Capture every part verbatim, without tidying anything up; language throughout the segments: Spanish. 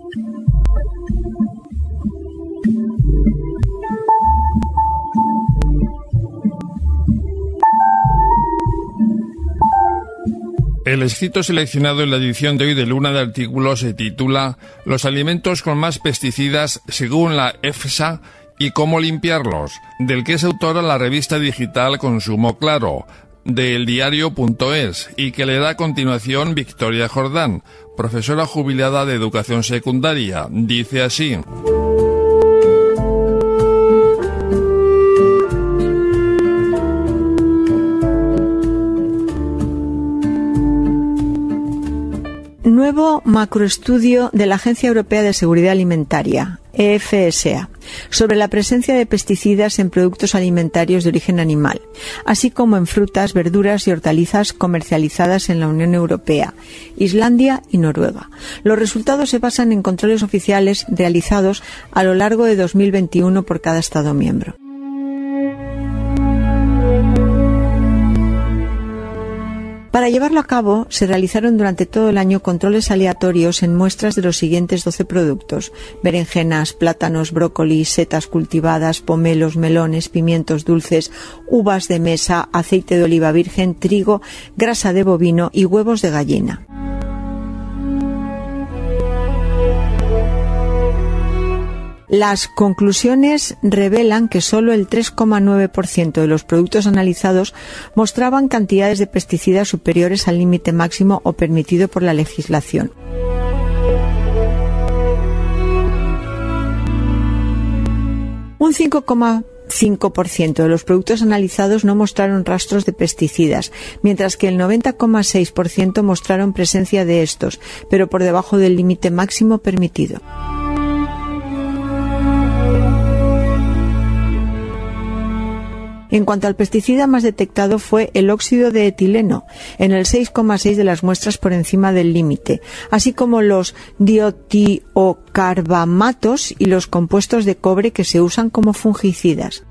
El escrito seleccionado en la edición de hoy de Luna de Artículos se titula «Los alimentos con más pesticidas según la EFSA y cómo limpiarlos», del que es autora la revista digital Consumo Claro, de eldiario punto es, y que le da a continuación Victoria Jordán, profesora jubilada de educación secundaria. Dice así: Nuevo macroestudio de la Agencia Europea de Seguridad Alimentaria, E F S A, sobre la presencia de pesticidas en productos alimentarios de origen animal, así como en frutas, verduras y hortalizas comercializadas en la Unión Europea, Islandia y Noruega. Los resultados se basan en controles oficiales realizados a lo largo de dos mil veintiuno por cada Estado miembro. Para llevarlo a cabo, se realizaron durante todo el año controles aleatorios en muestras de los siguientes doce productos: berenjenas, plátanos, brócoli, setas cultivadas, pomelos, melones, pimientos dulces, uvas de mesa, aceite de oliva virgen, trigo, grasa de bovino y huevos de gallina. Las conclusiones revelan que solo el tres coma nueve por ciento de los productos analizados mostraban cantidades de pesticidas superiores al límite máximo o permitido por la legislación. Un cinco coma cinco por ciento de los productos analizados no mostraron rastros de pesticidas, mientras que el noventa coma seis por ciento mostraron presencia de estos, pero por debajo del límite máximo permitido. En cuanto al pesticida más detectado fue el óxido de etileno, en el seis coma seis de las muestras por encima del límite, así como los diothiocarbamatos y los compuestos de cobre que se usan como fungicidas.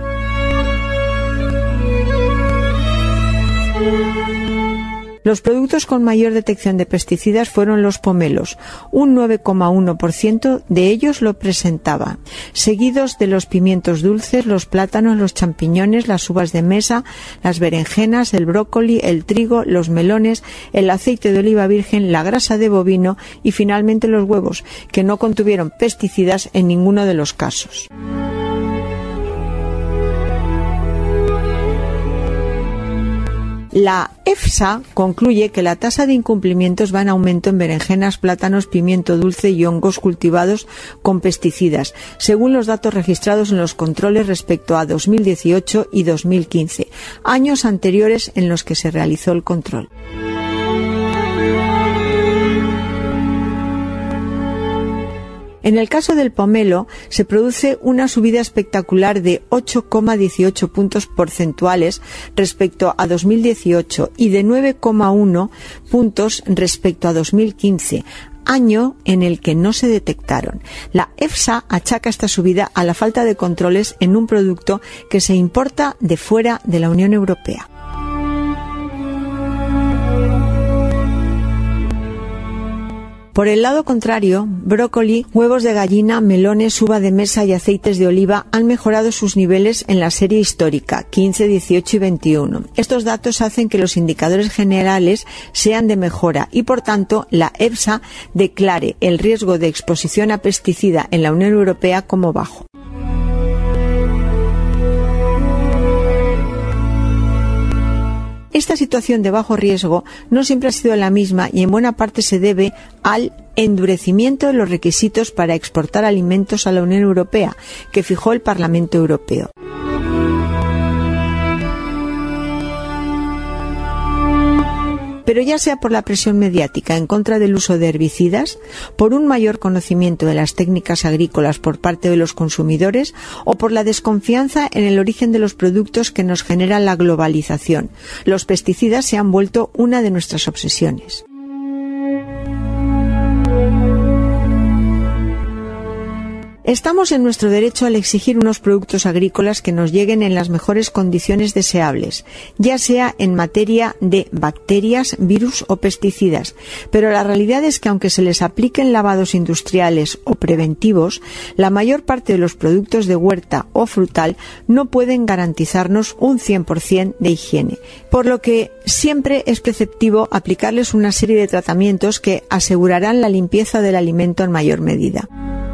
Los productos con mayor detección de pesticidas fueron los pomelos, un nueve coma uno por ciento de ellos lo presentaba, seguidos de los pimientos dulces, los plátanos, los champiñones, las uvas de mesa, las berenjenas, el brócoli, el trigo, los melones, el aceite de oliva virgen, la grasa de bovino y finalmente los huevos, que no contuvieron pesticidas en ninguno de los casos. La EFSA concluye que la tasa de incumplimientos va en aumento en berenjenas, plátanos, pimiento dulce y hongos cultivados con pesticidas, según los datos registrados en los controles respecto a dos mil dieciocho y dos mil quince, años anteriores en los que se realizó el control. En el caso del pomelo, se produce una subida espectacular de ocho coma dieciocho puntos porcentuales respecto a dos mil dieciocho y de nueve coma uno puntos respecto a dos mil quince, año en el que no se detectaron. La EFSA achaca esta subida a la falta de controles en un producto que se importa de fuera de la Unión Europea. Por el lado contrario, brócoli, huevos de gallina, melones, uva de mesa y aceites de oliva han mejorado sus niveles en la serie histórica quince, dieciocho y veintiuno. Estos datos hacen que los indicadores generales sean de mejora y, por tanto, la EFSA declare el riesgo de exposición a pesticida en la Unión Europea como bajo. Esta situación de bajo riesgo no siempre ha sido la misma y en buena parte se debe al endurecimiento de los requisitos para exportar alimentos a la Unión Europea, que fijó el Parlamento Europeo. Pero ya sea por la presión mediática en contra del uso de herbicidas, por un mayor conocimiento de las técnicas agrícolas por parte de los consumidores o por la desconfianza en el origen de los productos que nos genera la globalización, los pesticidas se han vuelto una de nuestras obsesiones. Estamos en nuestro derecho al exigir unos productos agrícolas que nos lleguen en las mejores condiciones deseables, ya sea en materia de bacterias, virus o pesticidas, pero la realidad es que aunque se les apliquen lavados industriales o preventivos, la mayor parte de los productos de huerta o frutal no pueden garantizarnos un cien por ciento de higiene, por lo que siempre es preceptivo aplicarles una serie de tratamientos que asegurarán la limpieza del alimento en mayor medida.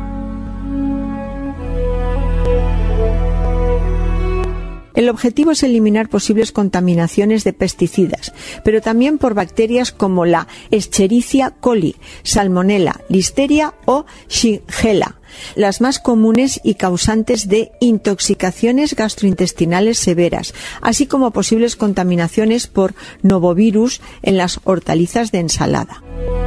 El objetivo es eliminar posibles contaminaciones de pesticidas, pero también por bacterias como la Escherichia coli, Salmonella, Listeria o Shigella, las más comunes y causantes de intoxicaciones gastrointestinales severas, así como posibles contaminaciones por novovirus en las hortalizas de ensalada.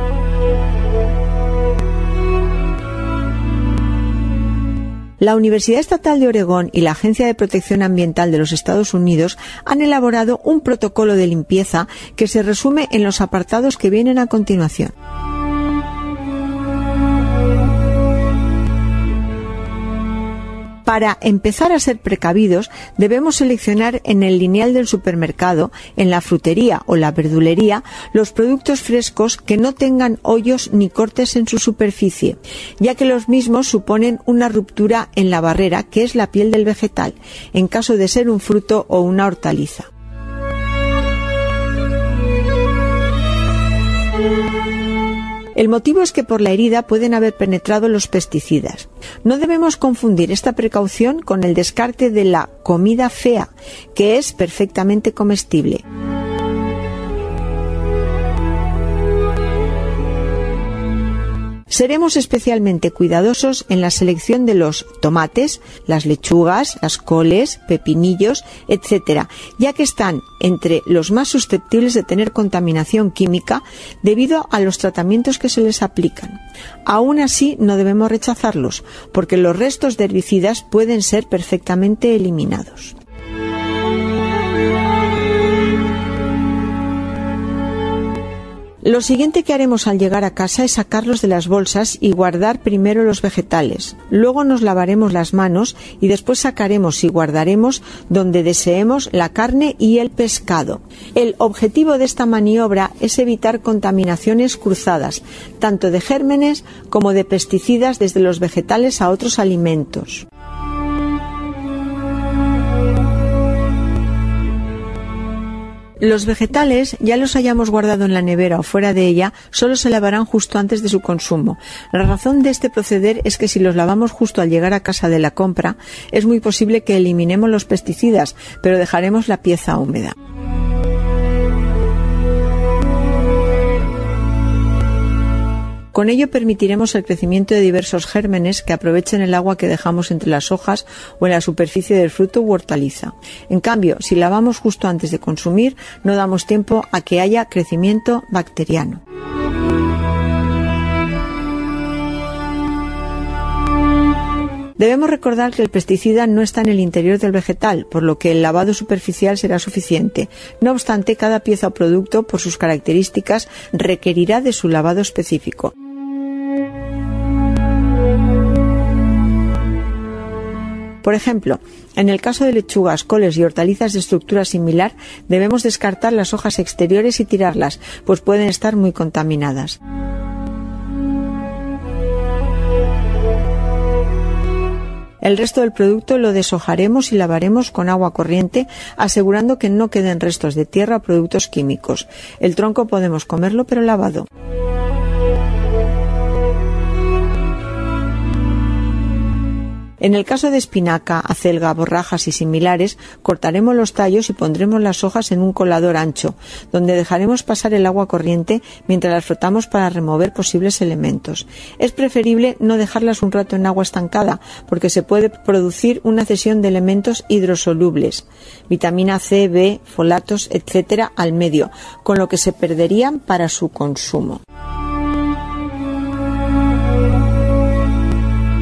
La Universidad Estatal de Oregón y la Agencia de Protección Ambiental de los Estados Unidos han elaborado un protocolo de limpieza que se resume en los apartados que vienen a continuación. Para empezar a ser precavidos, debemos seleccionar en el lineal del supermercado, en la frutería o la verdulería, los productos frescos que no tengan hoyos ni cortes en su superficie, ya que los mismos suponen una ruptura en la barrera, que es la piel del vegetal, en caso de ser un fruto o una hortaliza. El motivo es que por la herida pueden haber penetrado los pesticidas. No debemos confundir esta precaución con el descarte de la comida fea, que es perfectamente comestible. Seremos especialmente cuidadosos en la selección de los tomates, las lechugas, las coles, pepinillos, etcétera, ya que están entre los más susceptibles de tener contaminación química debido a los tratamientos que se les aplican. Aún así, no debemos rechazarlos, porque los restos de herbicidas pueden ser perfectamente eliminados. Lo siguiente que haremos al llegar a casa es sacarlos de las bolsas y guardar primero los vegetales. Luego nos lavaremos las manos y después sacaremos y guardaremos donde deseemos la carne y el pescado. El objetivo de esta maniobra es evitar contaminaciones cruzadas, tanto de gérmenes como de pesticidas desde los vegetales a otros alimentos. Los vegetales, ya los hayamos guardado en la nevera o fuera de ella, solo se lavarán justo antes de su consumo. La razón de este proceder es que si los lavamos justo al llegar a casa de la compra, es muy posible que eliminemos los pesticidas, pero dejaremos la pieza húmeda. Con ello permitiremos el crecimiento de diversos gérmenes que aprovechen el agua que dejamos entre las hojas o en la superficie del fruto u hortaliza. En cambio, si lavamos justo antes de consumir, no damos tiempo a que haya crecimiento bacteriano. Debemos recordar que el pesticida no está en el interior del vegetal, por lo que el lavado superficial será suficiente. No obstante, cada pieza o producto, por sus características, requerirá de su lavado específico. Por ejemplo, en el caso de lechugas, coles y hortalizas de estructura similar, debemos descartar las hojas exteriores y tirarlas, pues pueden estar muy contaminadas. El resto del producto lo deshojaremos y lavaremos con agua corriente, asegurando que no queden restos de tierra o productos químicos. El tronco podemos comerlo, pero lavado. En el caso de espinaca, acelga, borrajas y similares, cortaremos los tallos y pondremos las hojas en un colador ancho, donde dejaremos pasar el agua corriente mientras las frotamos para remover posibles elementos. Es preferible no dejarlas un rato en agua estancada, porque se puede producir una cesión de elementos hidrosolubles, vitamina C, B, folatos, etcétera, al medio, con lo que se perderían para su consumo.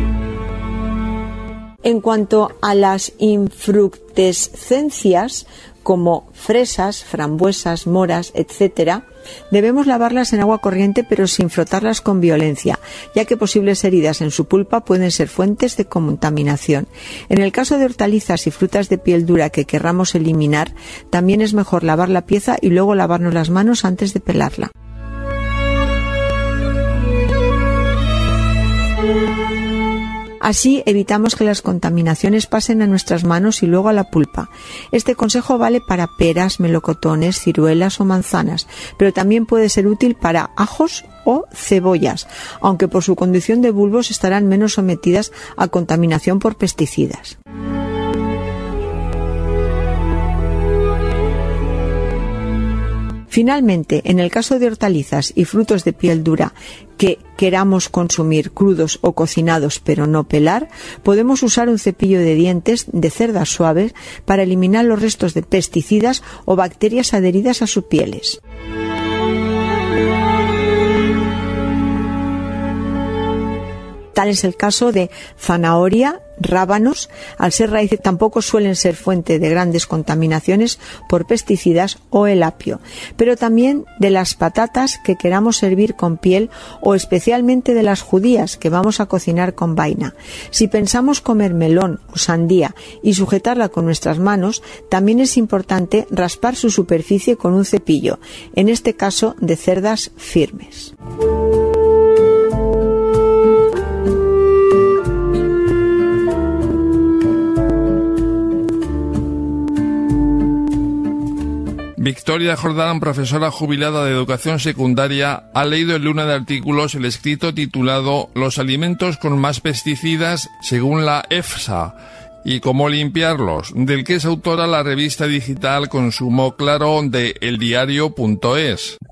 En cuanto a las infructescencias, como fresas, frambuesas, moras, etcétera, debemos lavarlas en agua corriente pero sin frotarlas con violencia, ya que posibles heridas en su pulpa pueden ser fuentes de contaminación. En el caso de hortalizas y frutas de piel dura que querramos eliminar, también es mejor lavar la pieza y luego lavarnos las manos antes de pelarla. Así evitamos que las contaminaciones pasen a nuestras manos y luego a la pulpa. Este consejo vale para peras, melocotones, ciruelas o manzanas, pero también puede ser útil para ajos o cebollas, aunque por su condición de bulbos estarán menos sometidas a contaminación por pesticidas. Finalmente, en el caso de hortalizas y frutos de piel dura que queramos consumir crudos o cocinados pero no pelar, podemos usar un cepillo de dientes de cerdas suaves para eliminar los restos de pesticidas o bacterias adheridas a sus pieles. Tal es el caso de zanahoria, rábanos. Al ser raíces tampoco suelen ser fuente de grandes contaminaciones por pesticidas, o el apio, pero también de las patatas que queramos servir con piel, o especialmente de las judías que vamos a cocinar con vaina. Si pensamos comer melón o sandía y sujetarla con nuestras manos, también es importante raspar su superficie con un cepillo, en este caso de cerdas firmes. Victoria Jordán, profesora jubilada de educación secundaria, ha leído en Luna de Artículos el escrito titulado Los alimentos con más pesticidas según la EFSA y cómo limpiarlos, del que es autora la revista digital Consumo Claro de eldiario punto es.